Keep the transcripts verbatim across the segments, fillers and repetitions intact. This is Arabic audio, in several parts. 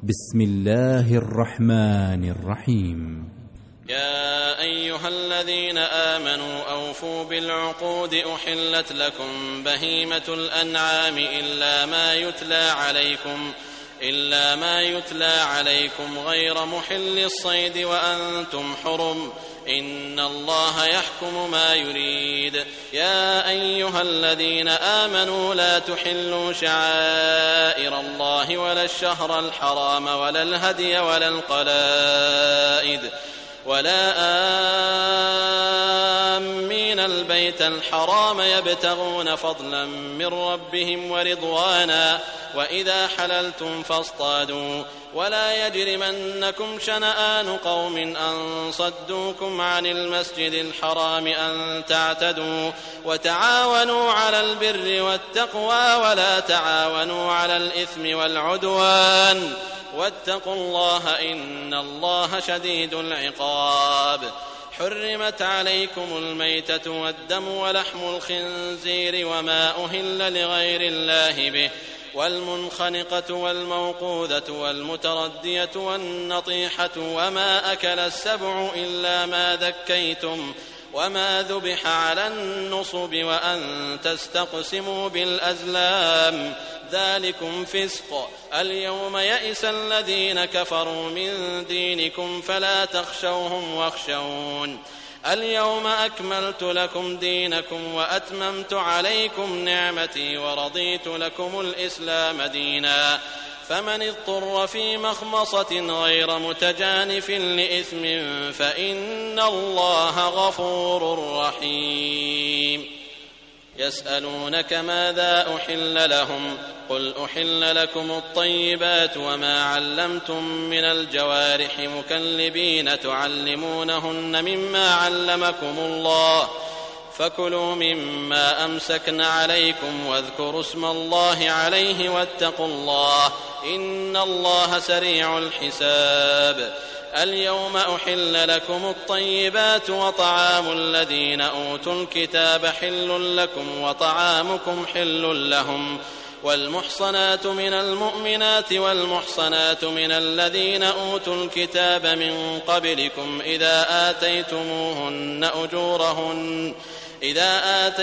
بسم الله الرحمن الرحيم. يا أيها الذين آمنوا أوفوا بالعقود أحلت لكم بهيمة الأنعام إلا ما يتلى عليكم إلا ما يتلى عليكم غير محل الصيد وأنتم حرم إن الله يحكم ما يريد. يا أيها الذين آمنوا لا تحلوا شعائر الله ولا الشهر الحرام ولا الهدي ولا القلائد ولا آمين البيت الحرام يبتغون فضلا من ربهم ورضوانا وإذا حللتم فاصطادوا ولا يجرمنكم شنآن قوم أن صدوكم عن المسجد الحرام أن تعتدوا وتعاونوا على البر والتقوى ولا تعاونوا على الإثم والعدوان واتقوا الله إن الله شديد العقاب. حرمت عليكم الميتة والدم ولحم الخنزير وما أهل لغير الله به والمنخنقة والموقوذة والمتردية والنطيحة وما أكل السبع إلا ما ذكيتم وما ذبح على النصب وأن تستقسموا بالأزلام ذلكم فسق. اليوم يئس الذين كفروا من دينكم فلا تخشوهم واخشون. اليوم أكملت لكم دينكم وأتممت عليكم نعمتي ورضيت لكم الإسلام دينا. فمن اضطر في مخمصة غير متجانف لإثم فإن الله غفور رحيم. يسألونك ماذا أحل لهم قل أحل لكم الطيبات وما علمتم من الجوارح مكلبين تعلمونهن مما علمكم الله فكلوا مما أمسكن عليكم واذكروا اسم الله عليه واتقوا الله إن الله سريع الحساب. اليوم أحل لكم الطيبات وطعام الذين أوتوا الكتاب حل لكم وطعامكم حل لهم والمحصنات من المؤمنات والمحصنات من الذين أوتوا الكتاب من قبلكم إذا آتيتموهن أجورهن إذا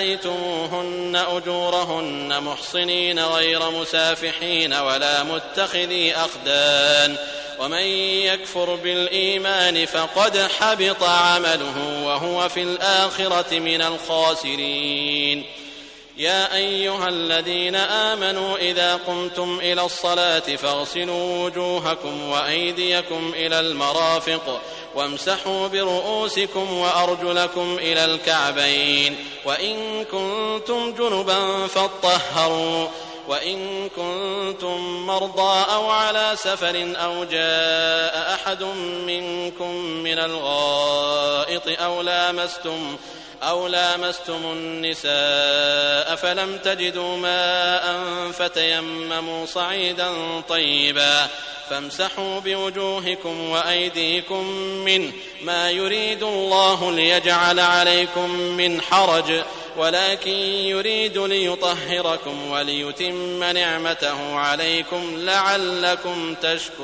آتيتموهن أجورهن محصنين غير مسافحين ولا متخذي أخدان ومن يكفر بالإيمان فقد حبط عمله وهو في الآخرة من الخاسرين. يا أيها الذين آمنوا إذا قمتم إلى الصلاة فاغسلوا وجوهكم وأيديكم إلى المرافق وامسحوا برؤوسكم وأرجلكم إلى الكعبين وإن كنتم جنبا فاطهروا وإن كنتم مرضى أو على سفر أو جاء أحد منكم من الغائط أو لامستم أو لامستم النساء فلم تجدوا ماء فتيمموا صعيدا طيبا فامسحوا بوجوهكم وأيديكم منه ما يريد الله ليجعل عليكم من حرج ولكن يريد ليطهركم وليتم نعمته عليكم لعلكم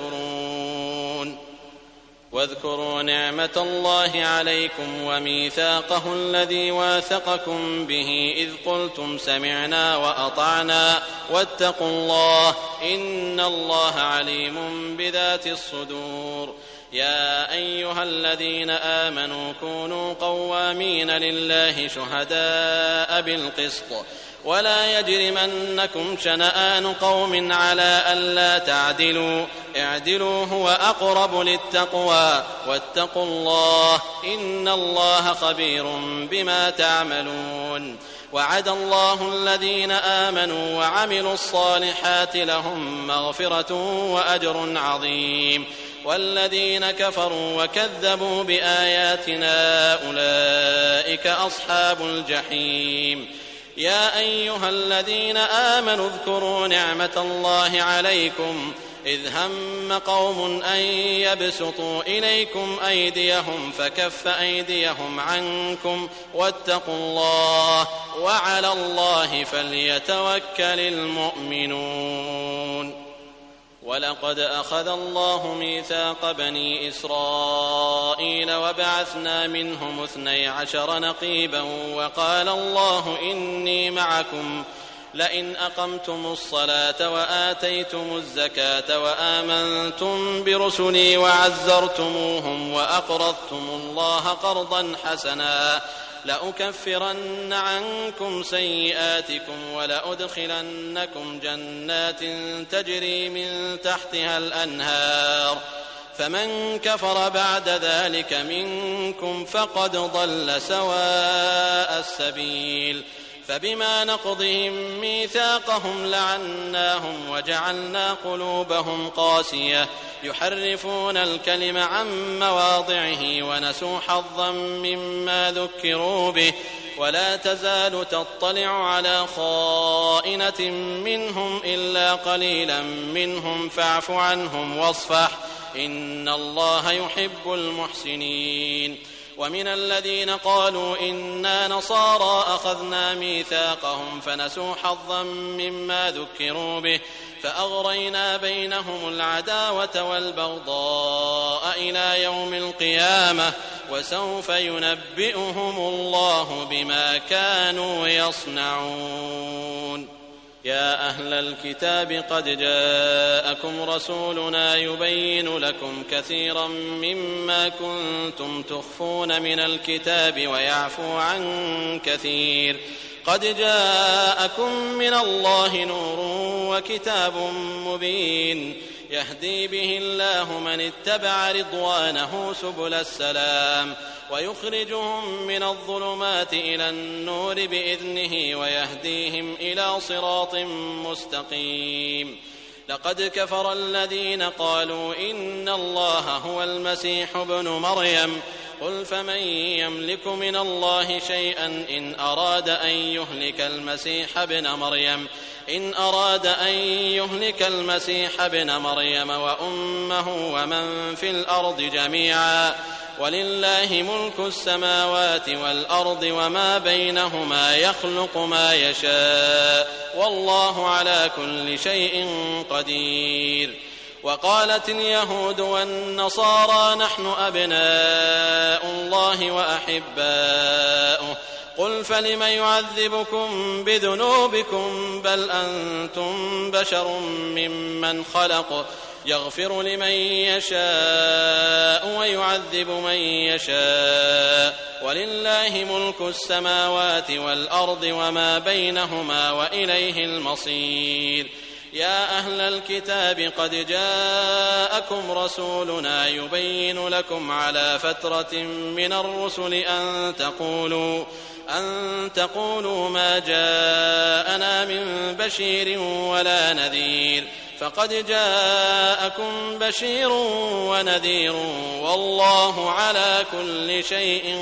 تشكرون. واذكروا نعمة الله عليكم وميثاقه الذي واثقكم به إذ قلتم سمعنا وأطعنا واتقوا الله إن الله عليم بذات الصدور. يا أيها الذين آمنوا كونوا قوامين لله شهداء بالقسط ولا يجرمنكم شنآن قوم على ألا تعدلوا اعدلوا هو أقرب للتقوى واتقوا الله إن الله خبير بما تعملون. وعد الله الذين آمنوا وعملوا الصالحات لهم مغفرة وأجر عظيم والذين كفروا وكذبوا بآياتنا أولئك أصحاب الجحيم. يا أيها الذين آمنوا اذكروا نعمة الله عليكم إذ هم قوم أن يبسطوا إليكم أيديهم فكف أيديهم عنكم واتقوا الله وعلى الله فليتوكل المؤمنون. ولقد أخذ الله ميثاق بني إسرائيل وبعثنا منهم اثني عشر نقيبا وقال الله إني معكم لئن أقمتم الصلاة وآتيتم الزكاة وآمنتم برسلي وعزرتموهم وأقرضتم الله قرضا حسنا لأكفرن عنكم سيئاتكم ولأدخلنكم جنات تجري من تحتها الأنهار فمن كفر بعد ذلك منكم فقد ضل سواء السبيل فبما نقضهم ميثاقهم لعناهم وجعلنا قلوبهم قاسية يحرفون الكلم عن مواضعه ونسوا حظا مما ذكروا به ولا تزال تطلع على خائنة منهم إلا قليلا منهم فاعف عنهم واصفح إن الله يحب المحسنين ومن الذين قالوا إنا نصارى أخذنا ميثاقهم فنسوا حظا مما ذكروا به فأغرينا بينهم العداوة والبغضاء إلى يوم القيامة وسوف ينبئهم الله بما كانوا يصنعون. يا أهل الكتاب قد جاءكم رسولنا يبين لكم كثيرا مما كنتم تخفون من الكتاب ويعفو عن كثير قد جاءكم من الله نور وكتاب مبين يهدي به الله من اتبع رضوانه سبل السلام ويخرجهم من الظلمات إلى النور بإذنه ويهديهم إلى صراط مستقيم. لقد كفر الذين قالوا إن الله هو المسيح ابن مريم قل فمن يملك من الله شيئا إن أراد أن يهلك المسيح ابن مريم إن أراد أن يهلك المسيح ابن مريم وأمه ومن في الأرض جميعا ولله ملك السماوات والأرض وما بينهما يخلق ما يشاء والله على كل شيء قدير. وقالت اليهود والنصارى نحن أبناء الله وأحباؤه قل فلم يعذبكم بذنوبكم بل أنتم بشر ممن خلق يغفر لمن يشاء ويعذب من يشاء ولله ملك السماوات والأرض وما بينهما وإليه المصير. يا أهل الكتاب قد جاءكم رسولنا يبين لكم على فترة من الرسل أن تقولوا أن تقولوا ما جاءنا من بشير ولا نذير فقد جاءكم بشير ونذير والله على كل شيء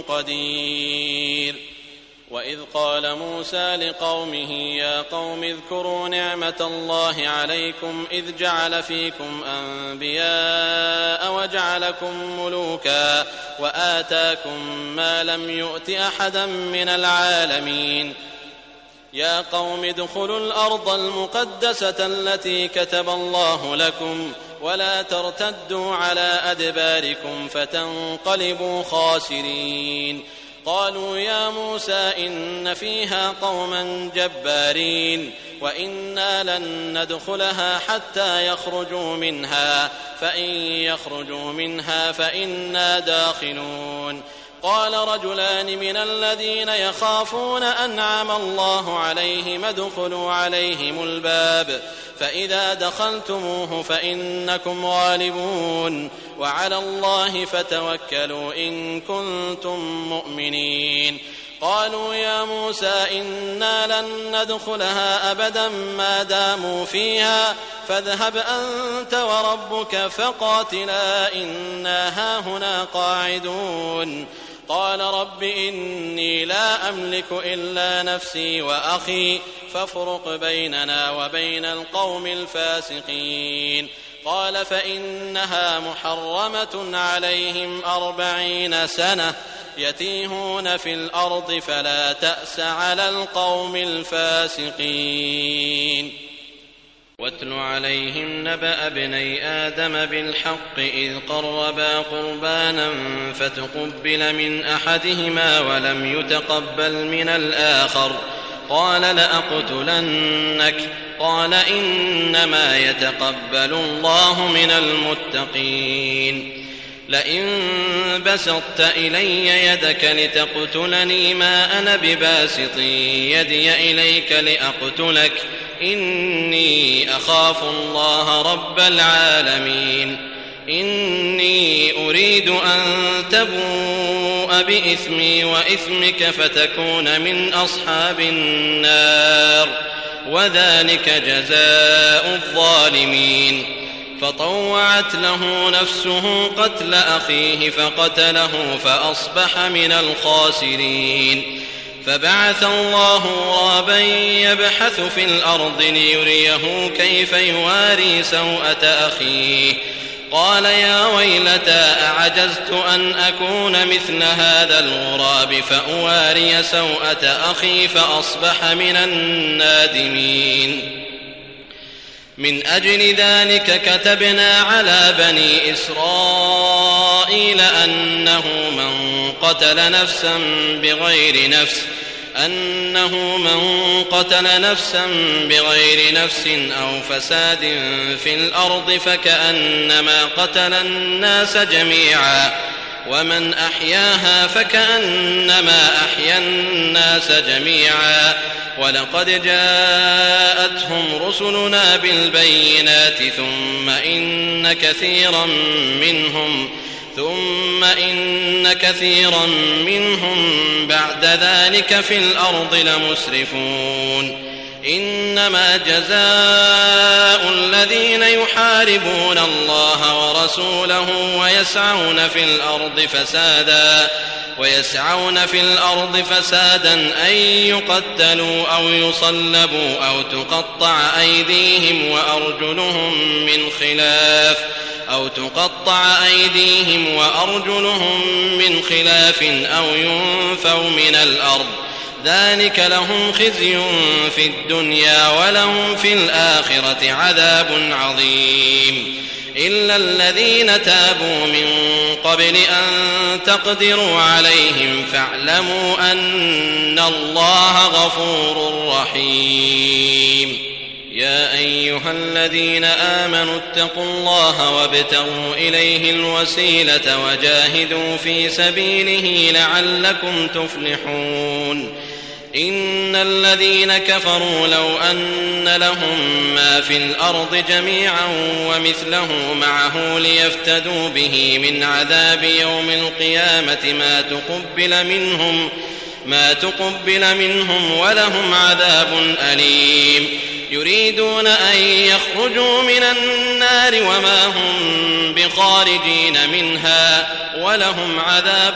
قدير. وإذ قال موسى لقومه يا قوم اذكروا نعمة الله عليكم إذ جعل فيكم أنبياء وجعلكم ملوكا وآتاكم ما لم يؤت أحدا من العالمين. يا قوم ادخلوا الأرض المقدسة التي كتب الله لكم ولا ترتدوا على أدباركم فتنقلبوا خاسرين. قالوا يا موسى إن فيها قوما جبارين وإنا لن ندخلها حتى يخرجوا منها فإن يخرجوا منها فإنا داخلون. قال رجلان من الذين يخافون أنعم الله عليهم ادخلوا عليهم الباب فإذا دخلتموه فإنكم غالبون وعلى الله فتوكلوا إن كنتم مؤمنين. قالوا يا موسى إنا لن ندخلها أبدا ما داموا فيها فاذهب أنت وربك فقاتلا إنا هاهنا قاعدون. قال رب إني لا أملك إلا نفسي وأخي فافرق بيننا وبين القوم الفاسقين. قال فإنها محرمة عليهم أربعين سنة يتيهون في الأرض فلا تأس على القوم الفاسقين. واتل عليهم نبأ ابني آدم بالحق إذ قربا قربانا فتقبل من أحدهما ولم يتقبل من الآخر قال لأقتلنك قال إنما يتقبل الله من المتقين لئن بسطت إلي يدك لتقتلني ما أنا بباسط يدي إليك لأقتلك إني أخاف الله رب العالمين إني أريد أن تبوء بإثمي وإثمك فتكون من أصحاب النار وذلك جزاء الظالمين فطوعت له نفسه قتل أخيه فقتله فأصبح من الخاسرين فبعث الله غرابا يبحث في الأرض ليريه كيف يواري سوءة أخيه قال يا ويلتى أعجزت أن أكون مثل هذا الغراب فأواري سوءة أخي فأصبح من النادمين من أجل ذلك كتبنا على بني إسرائيل أنه من قتل نفسا بغير نفس أنه من قتل نفسا بغير نفس أو فساد في الأرض فكأنما قتل الناس جميعا ومن أحياها فكأنما أحيا الناس جميعا ولقد جاءتهم رسلنا بالبينات ثم إن كثيرا منهم ثم إن كثيرا منهم بعد ذلك في الأرض لمسرفون إنما جزاء الذين يحاربون الله ورسوله ويسعون في الأرض فسادا ويسعون في الأرض فسادا أن يقتلوا أو يصلبوا أو تقطع أيديهم وأرجلهم من خلاف أو تقطع أيديهم وأرجلهم من خلاف أو ينفوا من الأرض ذلك لهم خزي في الدنيا ولهم في الآخرة عذاب عظيم إلا الذين تابوا من قبل أن تقدروا عليهم فاعلموا أن الله غفور رحيم يا أيها الذين آمنوا اتقوا الله وابتغوا إليه الوسيلة وجاهدوا في سبيله لعلكم تفلحون إن الذين كفروا لو أن لهم ما في الأرض جميعا ومثله معه ليفتدوا به من عذاب يوم القيامة ما تقبل منهم ما تقبل منهم ولهم عذاب أليم يريدون أن يخرجوا من النار وما هم بخارجين منها ولهم عذاب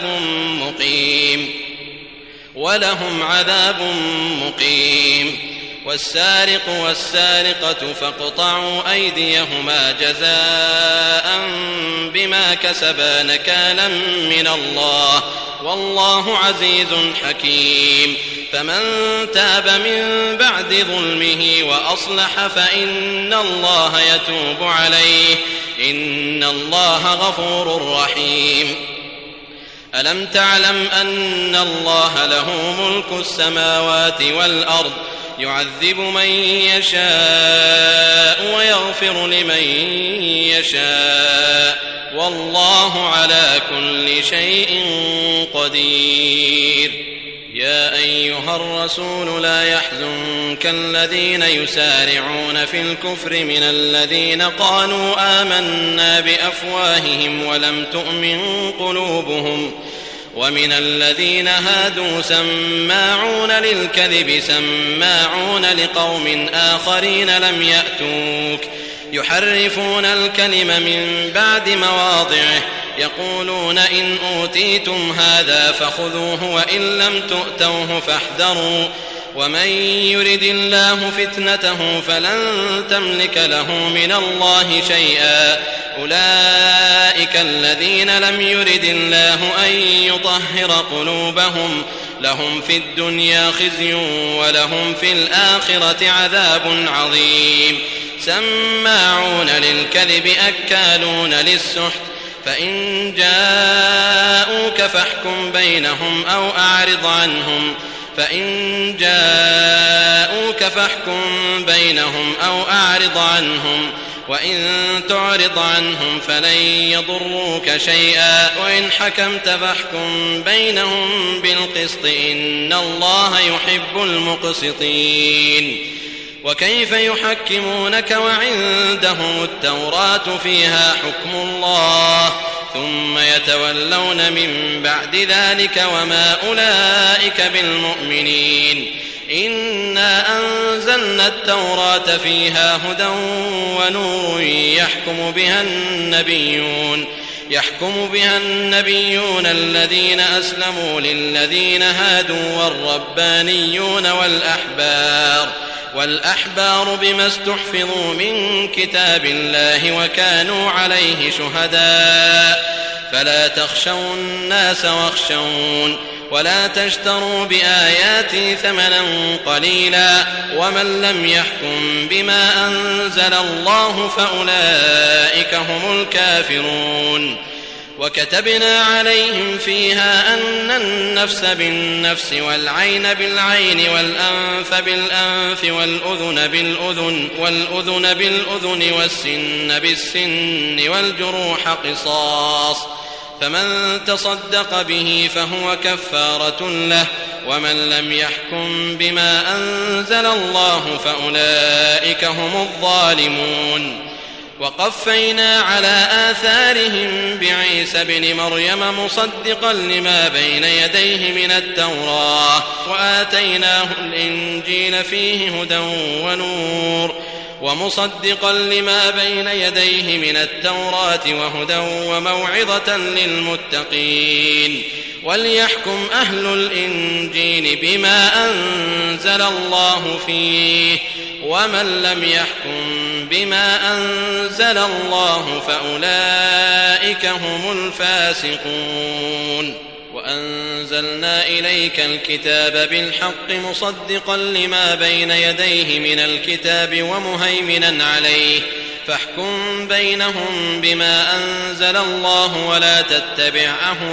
مقيم ولهم عذاب مقيم والسارق والسارقة فاقطعوا أيديهما جزاء بما كسبا نكالا من الله والله عزيز حكيم فمن تاب من بعد ظلمه وأصلح فإن الله يتوب عليه إن الله غفور رحيم ألم تعلم أن الله له ملك السماوات والأرض يعذب من يشاء ويغفر لمن يشاء والله على كل شيء قدير يا أيها الرسول لا يحزنك الذين يسارعون في الكفر من الذين قالوا آمنا بأفواههم ولم تؤمن قلوبهم ومن الذين هادوا سماعون للكذب سماعون لقوم آخرين لم يأتوك يحرفون الكلم من بعد مواضعه يقولون إن أوتيتم هذا فخذوه وإن لم تؤتوه فاحذروا ومن يرد الله فتنته فلن تملك له من الله شيئا أولئك الذين لم يرد الله أن يطهر قلوبهم لهم في الدنيا خزي ولهم في الآخرة عذاب عظيم سماعون للكذب أكالون للسحت فإن جاءوك فاحكم بينهم أو أعرض عنهم فإن جاءوك فاحكم بينهم أو أعرض عنهم وإن تعرض عنهم فلن يضروك شيئا وإن حكمت فاحكم بينهم بالقسط إن الله يحب المقسطين. وكيف يحكمونك وعندهم التوراة فيها حكم الله ثم يتولون من بعد ذلك وما أولئك بالمؤمنين. إنا أنزلنا التوراة فيها هدى ونور يحكم بها النبيون يحكم بها النبيون الذين أسلموا للذين هادوا والربانيون والأحبار والأحبار بما استحفظوا من كتاب الله وكانوا عليه شهداء فلا تخشوا الناس واخشون ولا تشتروا بآياتي ثمنا قليلا ومن لم يحكم بما أنزل الله فأولئك هم الكافرون. وكتبنا عليهم فيها أن النفس بالنفس والعين بالعين والأنف بالأنف والأذن بالأذن والأذن بالأذن والسن بالسن والجروح قصاص فمن تصدق به فهو كفارة له ومن لم يحكم بما أنزل الله فأولئك هم الظالمون. وقفينا على آثارهم بعيسى بن مريم مصدقا لما بين يديه من التوراة وآتيناه الإنجيل فيه هدى ونور ومصدقا لما بين يديه من التوراة وهدى وموعظة للمتقين. وليحكم أهل الإنجيل بما أنزل الله فيه ومن لم يحكم بما أنزل الله فأولئك هم الفاسقون. وأنزلنا إليك الكتاب بالحق مصدقا لما بين يديه من الكتاب ومهيمنا عليه فاحكم بينهم بما أنزل الله ولا تتبع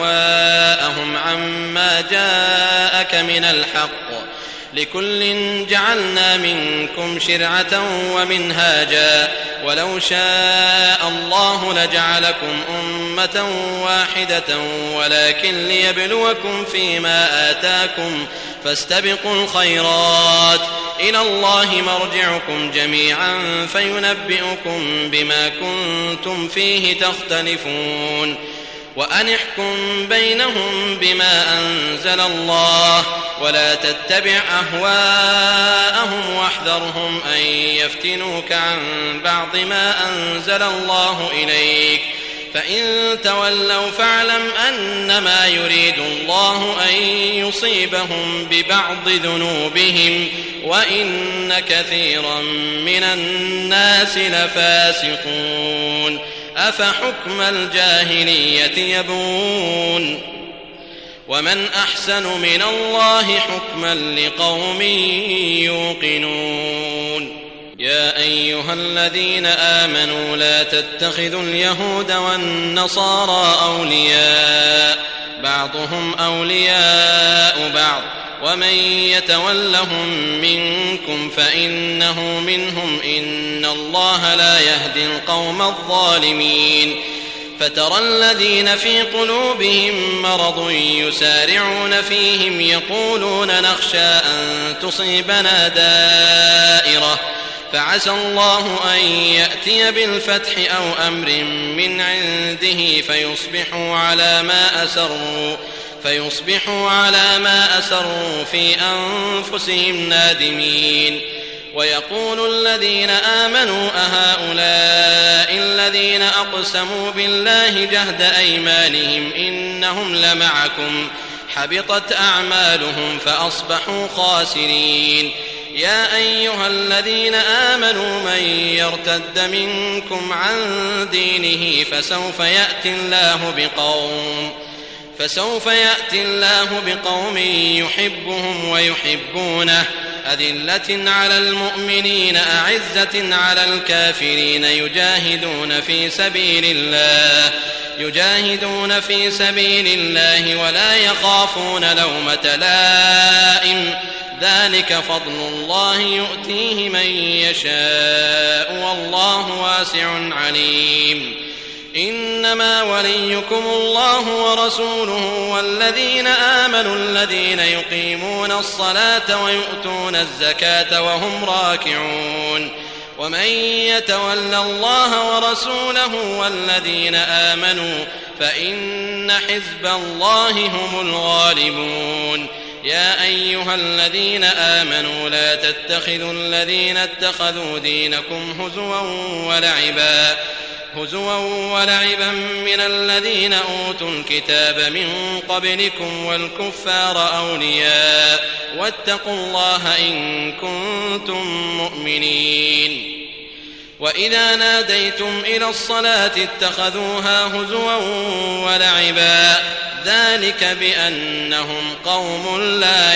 أهواءهم عما جاءك من الحق لكل جعلنا منكم شرعة ومنهاجا ولو شاء الله لجعلكم أمة واحدة ولكن ليبلوكم فيما آتاكم فاستبقوا الخيرات إلى الله مرجعكم جميعا فينبئكم بما كنتم فيه تختلفون. وأن احكم بينهم بما أنزل الله ولا تتبع أهواءهم واحذرهم أن يفتنوك عن بعض ما أنزل الله إليك فإن تولوا فاعلم أنما يريد الله أن يصيبهم ببعض ذنوبهم وإن كثيرا من الناس لفاسقون. أفحكم الجاهلية يبغون ومن أحسن من الله حكما لقوم يوقنون. يا أيها الذين آمنوا لا تتخذوا اليهود والنصارى أولياء بعضهم أولياء بعض ومن يتولهم منكم فإنه منهم إن الله لا يهدي القوم الظالمين. فترى الذين في قلوبهم مرض يسارعون فيهم يقولون نخشى أن تصيبنا دائرة فعسى الله أن يأتي بالفتح أو أمر من عنده فيصبحوا على ما أسروا فيصبحوا على ما أسروا في أنفسهم نادمين. ويقول الذين آمنوا أهؤلاء الذين أقسموا بالله جهد أيمانهم إنهم لمعكم حبطت أعمالهم فأصبحوا خاسرين. يا أيها الذين آمنوا من يرتد منكم عن دينه فسوف يأتي الله بقوم فسوف يأتي الله بقوم يحبهم ويحبونه أذلة على المؤمنين أعزة على الكافرين يجاهدون في سبيل الله يجاهدون في سبيل الله ولا يخافون لومة لائم ذلك فضل الله يؤتيه من يشاء والله واسع عليم إنما وليكم الله ورسوله والذين آمنوا الذين يقيمون الصلاة ويؤتون الزكاة وهم راكعون ومن يتول الله ورسوله والذين آمنوا فإن حزب الله هم الغالبون يا أيها الذين آمنوا لا تتخذوا الذين اتخذوا دينكم هزوا ولعبا هزوا ولعبا من الذين أوتوا الكتاب من قبلكم والكفار أولياء واتقوا الله إن كنتم مؤمنين وإذا ناديتم إلى الصلاة اتخذوها هزوا ولعبا ذلك بأنهم قوم لا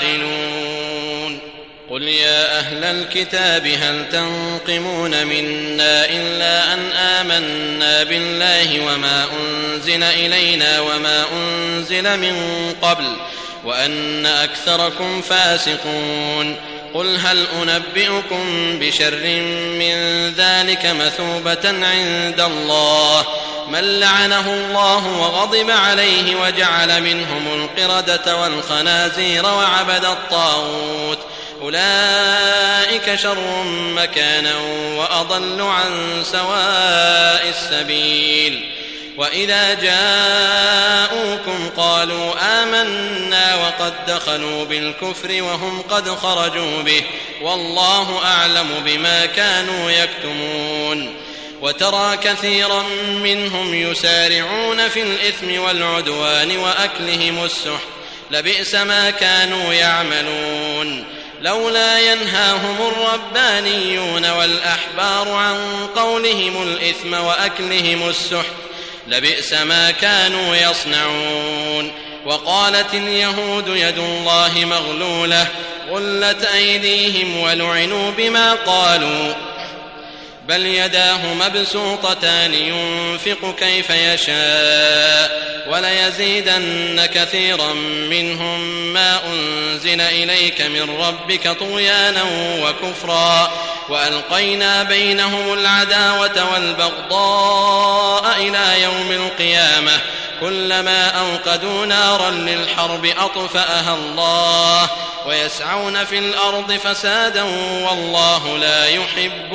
يعقلون قل يا أهل الكتاب هل تنقمون منا إلا أن آمنا بالله وما أنزل إلينا وما أنزل من قبل وأن أكثركم فاسقون قل هل أنبئكم بشر من ذلك مثوبة عند الله من لعنه الله وغضب عليه وجعل منهم القردة والخنازير وعبد الطاغوت أولئك شر مكانا وأضل عن سواء السبيل وإذا جاءوكم قالوا آمنا وقد دخلوا بالكفر وهم قد خرجوا به والله أعلم بما كانوا يكتمون وترى كثيرا منهم يسارعون في الإثم والعدوان وأكلهم السحت لبئس ما كانوا يعملون لولا ينهاهم الربانيون والأحبار عن قولهم الإثم وأكلهم السحت لبئس ما كانوا يصنعون وقالت اليهود يد الله مغلولة غلت أيديهم ولعنوا بما قالوا بل يداه مبسوطتان ينفق كيف يشاء وليزيدن كثيرا منهم ما أنزل إليك من ربك طغيانا وكفرا وألقينا بينهم العداوة والبغضاء إلى يوم القيامة كلما أوقدوا نارا للحرب أطفأها الله ويسعون في الأرض فسادا والله لا يحب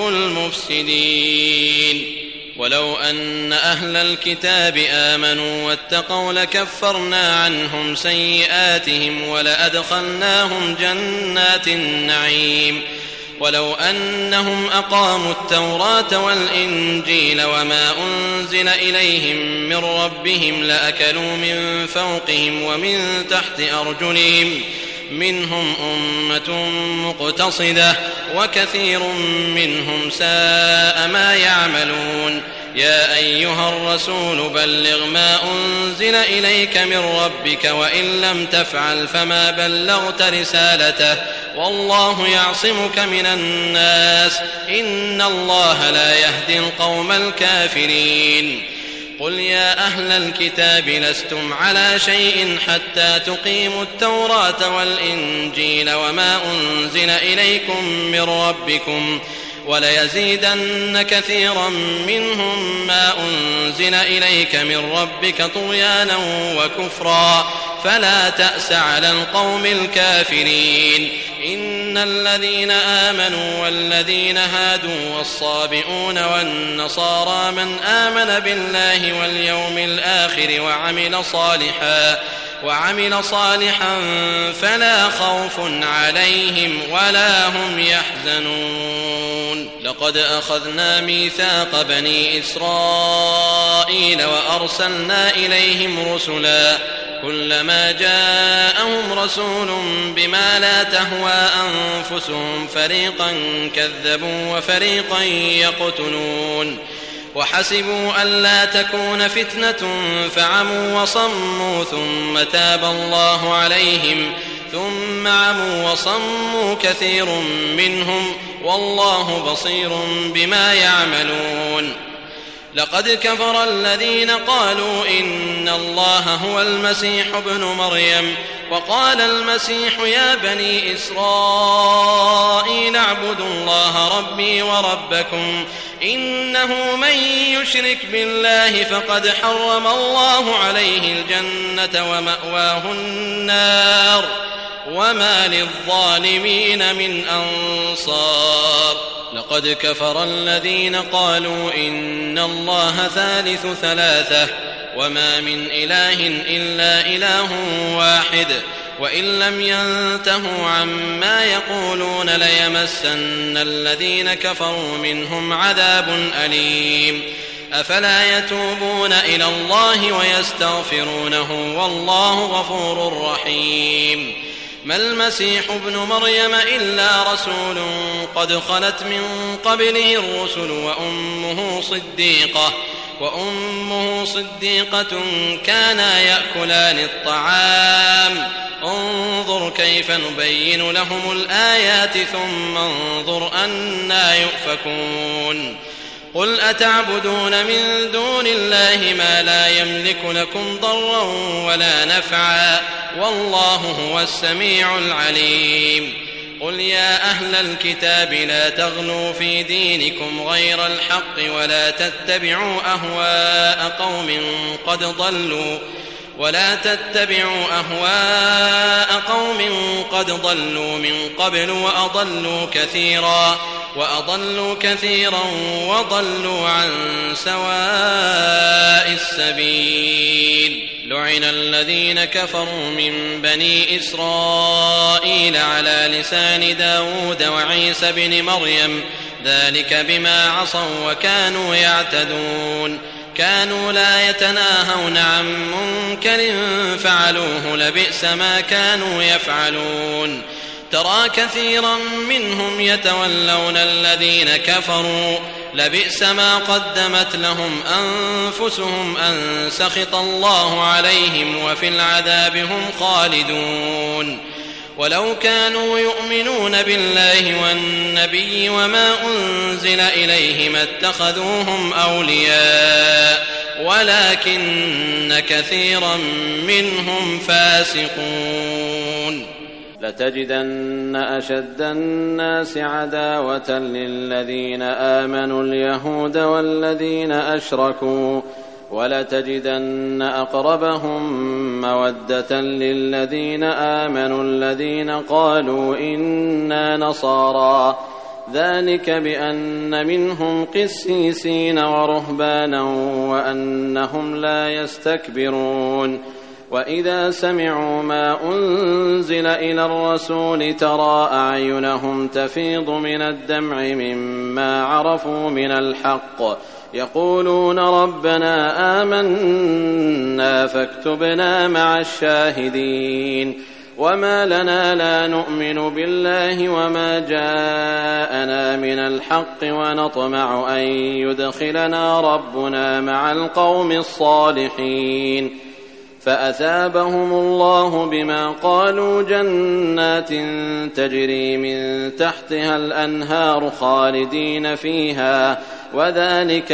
المفسدين ولو أن أهل الكتاب آمنوا واتقوا لكفرنا عنهم سيئاتهم ولأدخلناهم جنات النعيم ولو أنهم أقاموا التوراة والإنجيل وما أنزل إليهم من ربهم لأكلوا من فوقهم ومن تحت أرجلهم منهم أمة مقتصدة وكثير منهم ساء ما يعملون يا أيها الرسول بلغ ما أنزل إليك من ربك وإن لم تفعل فما بلغت رسالته والله يعصمك من الناس إن الله لا يهدي القوم الكافرين قل يا أهل الكتاب لستم على شيء حتى تقيموا التوراة والإنجيل وما أنزل إليكم من ربكم وليزيدن كثيرا منهم ما أنزل إليك من ربك طغيانا وكفرا فلا تأس على القوم الكافرين إن الذين آمنوا والذين هادوا والصابئون والنصارى من آمن بالله واليوم الآخر وعمل صالحا وعمل صالحا فلا خوف عليهم ولا هم يحزنون لقد أخذنا ميثاق بني إسرائيل وأرسلنا إليهم رسلا كلما جاءهم رسول بما لا تهوى أنفسهم فريقا كذبوا وفريقا يقتلون وحسبوا ألا تكون فتنة فعموا وصموا ثم تاب الله عليهم ثم عموا وصموا كثير منهم والله بصير بما يعملون. لقد كفر الذين قالوا إن الله هو المسيح ابن مريم وقال المسيح يا بني إسرائيل اعبدوا الله ربي وربكم إنه من يشرك بالله فقد حرم الله عليه الجنة ومأواه النار وما للظالمين من أنصار. لقد كفر الذين قالوا إن الله ثالث ثلاثة وما من إله إلا إله واحد وإن لم ينتهوا عما يقولون ليمسن الذين كفروا منهم عذاب أليم. أفلا يتوبون إلى الله ويستغفرونه والله غفور رحيم. ما المسيح ابن مريم إلا رسول قد خلت من قبله الرسل وأمه صديقة وأمه صديقة كانا يأكلان الطعام انظر كيف نبين لهم الآيات ثم انظر أنى يؤفكون. قل أتعبدون من دون الله ما لا يملك لكم ضرا ولا نفعا والله هو السميع العليم. قل يا أهل الكتاب لا تغلوا في دينكم غير الحق ولا تتبعوا أهواء قوم قد ضلوا ولا تتبعوا أهواء قوم قد ضلوا من قبل وأضلوا كثيرا وأضلوا كثيرا وضلوا عن سواء السبيل. لعن الذين كفروا من بني إسرائيل على لسان داود وعيسى بن مريم ذلك بما عصوا وكانوا يعتدون. كانوا لا يتناهون عن منكر فعلوه لبئس ما كانوا يفعلون. ترى كثيرا منهم يتولون الذين كفروا لبئس ما قدمت لهم أنفسهم أن سخط الله عليهم وفي العذاب هم خالدون. ولو كانوا يؤمنون بالله والنبي وما أنزل إليه ما اتخذوهم أولياء ولكن كثيرا منهم فاسقون. لتجدن أشد الناس عداوة للذين آمنوا اليهود والذين أشركوا ولتجدن أقربهم مودة للذين آمنوا الذين قالوا إنا نصارى ذلك بأن منهم قسيسين ورهبانا وأنهم لا يستكبرون. وإذا سمعوا ما أنزل إلى الرسول ترى أعينهم تفيض من الدمع مما عرفوا من الحق يقولون ربنا آمنا فاكتبنا مع الشاهدين. وما لنا لا نؤمن بالله وما جاءنا من الحق ونطمع أن يدخلنا ربنا مع القوم الصالحين. فأثابهم الله بما قالوا جنات تجري من تحتها الأنهار خالدين فيها وذلك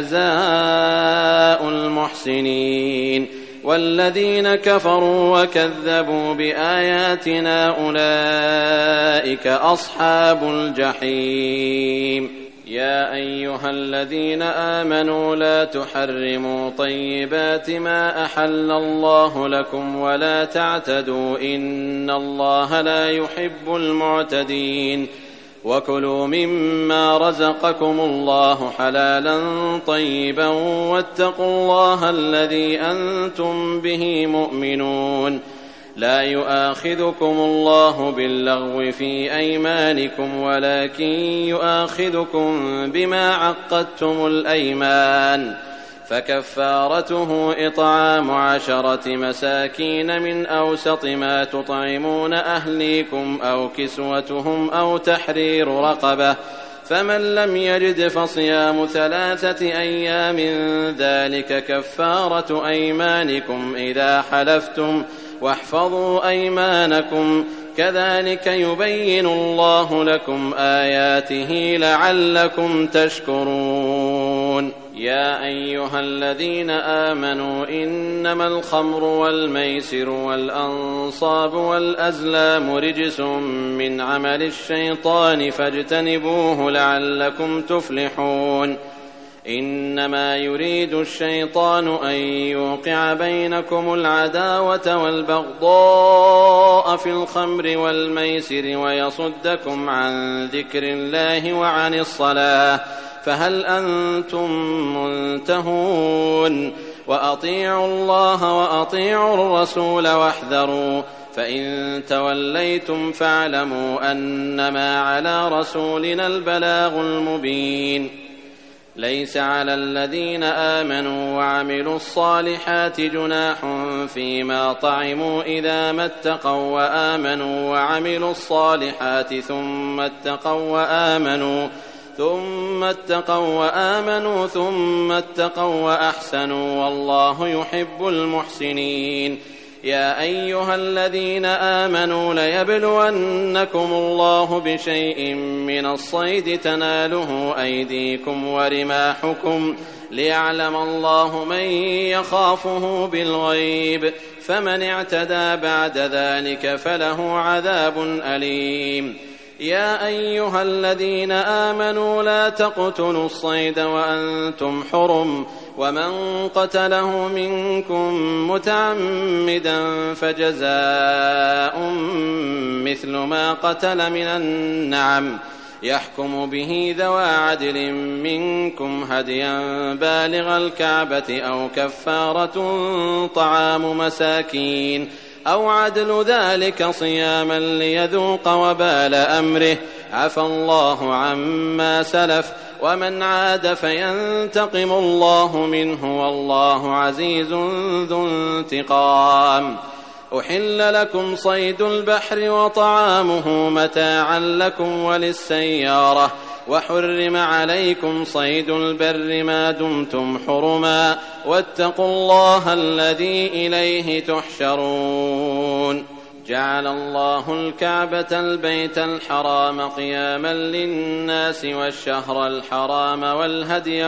جزاء المحسنين. والذين كفروا وكذبوا بآياتنا أولئك أصحاب الجحيم. يا أيها الذين آمنوا لا تحرموا طيبات ما أحل الله لكم ولا تعتدوا إن الله لا يحب المعتدين. وكلوا مما رزقكم الله حلالا طيبا واتقوا الله الذي أنتم به مؤمنون. لا يؤاخذكم الله باللغو في أيمانكم ولكن يؤاخذكم بما عقدتم الأيمان فكفارته إطعام عشرة مساكين من أوسط ما تطعمون أهليكم أو كسوتهم أو تحرير رقبة فمن لم يجد فصيام ثلاثة أيام ذلك كفارة أيمانكم إذا حلفتم واحفظوا أيمانكم كذلك يبين الله لكم آياته لعلكم تشكرون. يا أيها الذين آمنوا إنما الخمر والميسر والأنصاب والأزلام رجس من عمل الشيطان فاجتنبوه لعلكم تفلحون. إنما يريد الشيطان أن يوقع بينكم العداوة والبغضاء في الخمر والميسر ويصدكم عن ذكر الله وعن الصلاة فهل أنتم منتهون؟ وأطيعوا الله وأطيعوا الرسول واحذروا فإن توليتم فاعلموا أنما على رسولنا البلاغ المبين. ليس على الذين آمنوا وعملوا الصالحات جناح فيما طعموا إذا ما اتقوا وآمنوا وعملوا الصالحات ثم اتقوا وآمنوا ثم اتقوا وآمنوا ثم اتقوا وأحسنوا والله يحب المحسنين. يا أيها الذين آمنوا ليبلونكم الله بشيء من الصيد تناله أيديكم ورماحكم ليعلم الله من يخافه بالغيب فمن اعتدى بعد ذلك فله عذاب أليم. يا أيها الذين آمنوا لا تقتلوا الصيد وأنتم حرم ومن قتله منكم متعمدا فجزاء مثل ما قتل من النعم يحكم به ذوى عدل منكم هديا بالغ الكعبة أو كفارة طعام مساكين أو عدل ذلك صياما ليذوق وبال أمره عفى الله عما سلف ومن عاد فينتقم الله منه والله عزيز ذو انتقام. أحل لكم صيد البحر وطعامه متاعا لكم وللسيارة وحرم عليكم صيد البر ما دمتم حرما واتقوا الله الذي إليه تحشرون. جعل الله الكعبة البيت الحرام قياما للناس والشهر الحرام والهدي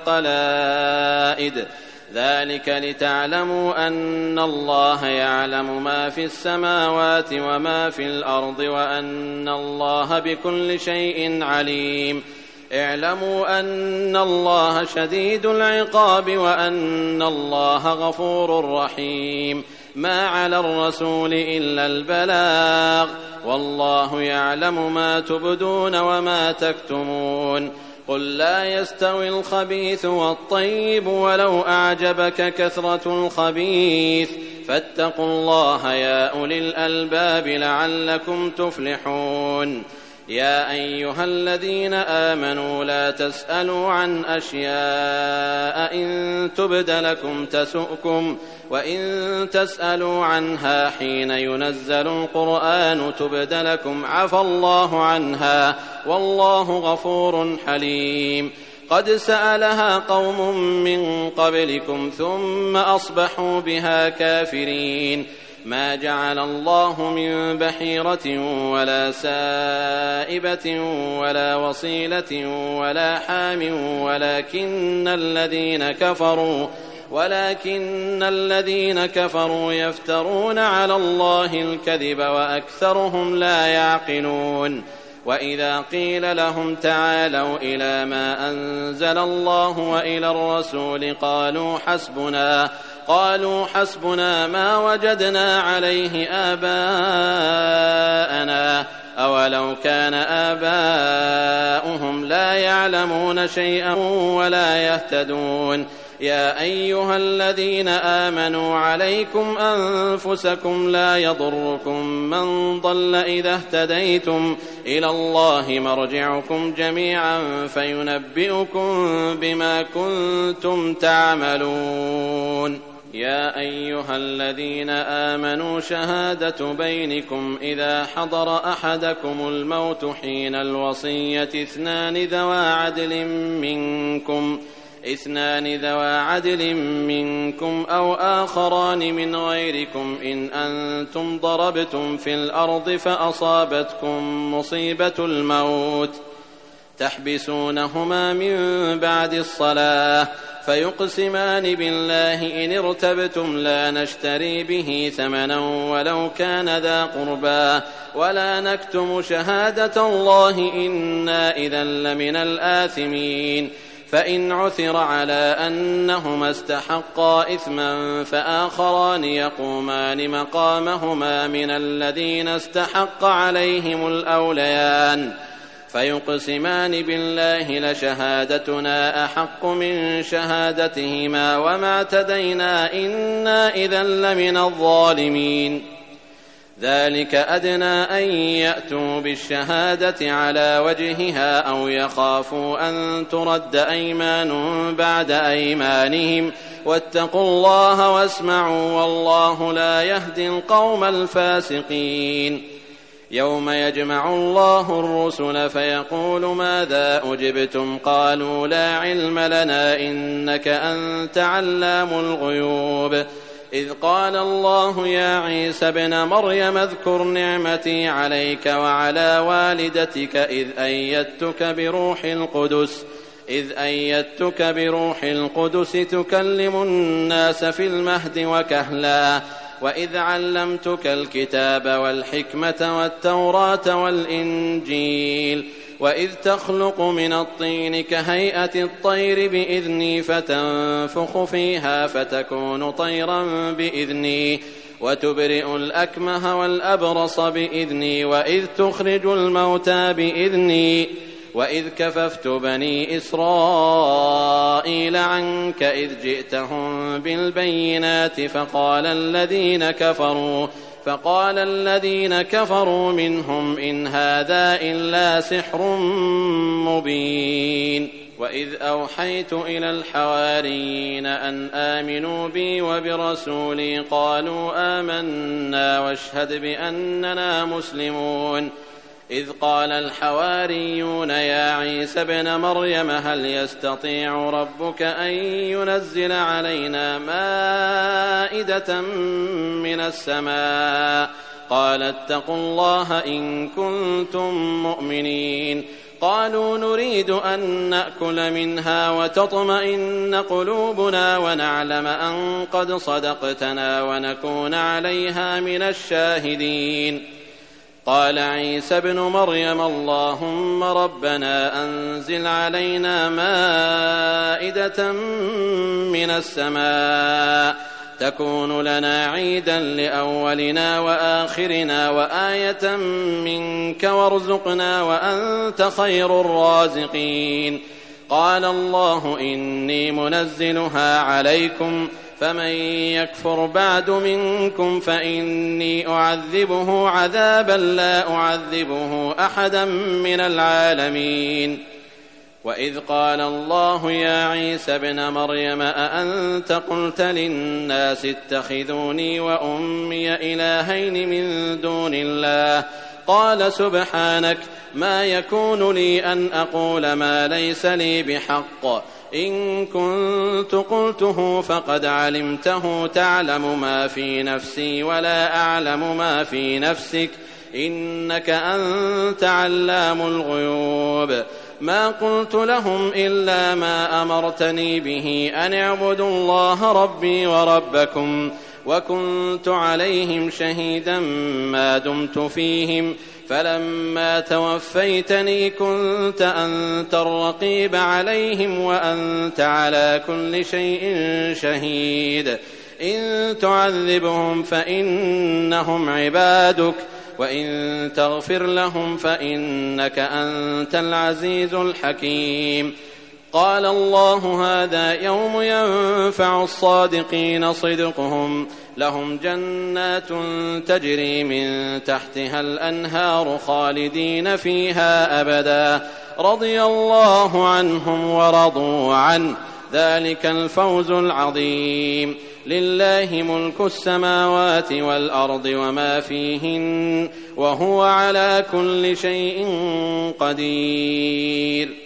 والقلائد ذلك لتعلموا أن الله يعلم ما في السماوات وما في الأرض وأن الله بكل شيء عليم. اعلموا أن الله شديد العقاب وأن الله غفور رحيم. ما على الرسول إلا البلاغ والله يعلم ما تبدون وما تكتمون. قل لا يستوي الخبيث والطيب ولو أعجبك كثرة الخبيث فاتقوا الله يا أولي الألباب لعلكم تفلحون. يا أيها الذين آمنوا لا تسألوا عن أشياء إن تبد لكم تسؤكم وإن تسألوا عنها حين ينزل القرآن تبد لكم عفى الله عنها والله غفور حليم. قد سألها قوم من قبلكم ثم أصبحوا بها كافرين. ما جعل الله من بحيرة ولا سائبة ولا وصيلة ولا حام ولكن الذين كفروا ولكن الذين كفروا يفترون على الله الكذب وأكثرهم لا يعقلون. وإذا قيل لهم تعالوا إلى ما أنزل الله وإلى الرسول قالوا حسبنا قالوا حسبنا ما وجدنا عليه آباءنا أولو كان آباؤهم لا يعلمون شيئا ولا يهتدون. يا أيها الذين آمنوا عليكم أنفسكم لا يضركم من ضل إذا اهتديتم إلى الله مرجعكم جميعا فينبئكم بما كنتم تعملون. يا أيها الذين آمنوا شهادة بينكم إذا حضر أحدكم الموت حين الوصية اثنان ذوى عدل منكم اثنان ذوا عدل منكم أو آخران من غيركم إن أنتم ضربتم في الأرض فأصابتكم مصيبة الموت تحبسونهما من بعد الصلاة فيقسمان بالله إن ارتبتم لا نشتري به ثمنا ولو كان ذا قربى ولا نكتم شهادة الله إنا إذا لمن الآثمين فإن عثر على أنهما استحقا إثما فآخران يقومان مقامهما من الذين استحق عليهم الأوليان فيقسمان بالله لشهادتنا أحق من شهادتهما وما اعتدينا إنا إذا لمن الظالمين ذلك أدنى أن يأتوا بالشهادة على وجهها أو يخافوا أن ترد أيمان بعد أيمانهم واتقوا الله واسمعوا والله لا يهدي القوم الفاسقين يوم يجمع الله الرسل فيقول ماذا أجبتم قالوا لا علم لنا إنك أنت علام الغيوب إذ قال الله يا عيسى ابن مريم اذكر نعمتي عليك وعلى والدتك إذ أيدتك بروح القدس إذ أيدتك بروح القدس تكلم الناس في المهد وكهلا وإذ علمتك الكتاب والحكمة والتوراة والإنجيل وإذ تخلق من الطين كهيئة الطير بإذني فتنفخ فيها فتكون طيرا بإذني وتبرئ الأكمه والأبرص بإذني وإذ تخرج الموتى بإذني وإذ كففت بني إسرائيل عنك إذ جئتهم بالبينات فقال الذين كفروا فقال الذين كفروا منهم إن هذا إلا سحر مبين وإذ أوحيت إلى الحواريين أن آمنوا بي وبرسولي قالوا آمنا واشهد بأننا مسلمون إذ قال الحواريون يا عيسى ابن مريم هل يستطيع ربك أن ينزل علينا مائدة من السماء قال اتقوا الله إن كنتم مؤمنين قالوا نريد أن نأكل منها وتطمئن قلوبنا ونعلم أن قد صدقتنا ونكون عليها من الشاهدين قال عيسى ابن مريم اللهم ربنا أنزل علينا مائدة من السماء تكون لنا عيدا لأولنا وآخرنا وآية منك وارزقنا وأنت خير الرازقين قال الله إني منزلها عليكم فمن يكفر بعد منكم فإني أعذبه عذابا لا أعذبه أحدا من العالمين وإذ قال الله يا عيسى ابن مريم أأنت قلت للناس اتخذوني وأمي إلهين من دون الله قال سبحانك ما يكون لي أن أقول ما ليس لي بحق إن كنت قلته فقد علمته تعلم ما في نفسي ولا أعلم ما في نفسك إنك أنت علام الغيوب ما قلت لهم إلا ما أمرتني به أن اعبدوا الله ربي وربكم وكنت عليهم شهيدا ما دمت فيهم فلما توفيتني كنت أنت الرقيب عليهم وأنت على كل شيء شهيد إن تعذبهم فإنهم عبادك وإن تغفر لهم فإنك أنت العزيز الحكيم قال الله هذا يوم ينفع الصادقين صدقهم لهم جنات تجري من تحتها الأنهار خالدين فيها أبدا رضي الله عنهم ورضوا عنه ذلك الفوز العظيم لله ملك السماوات والأرض وما فيهن وهو على كل شيء قدير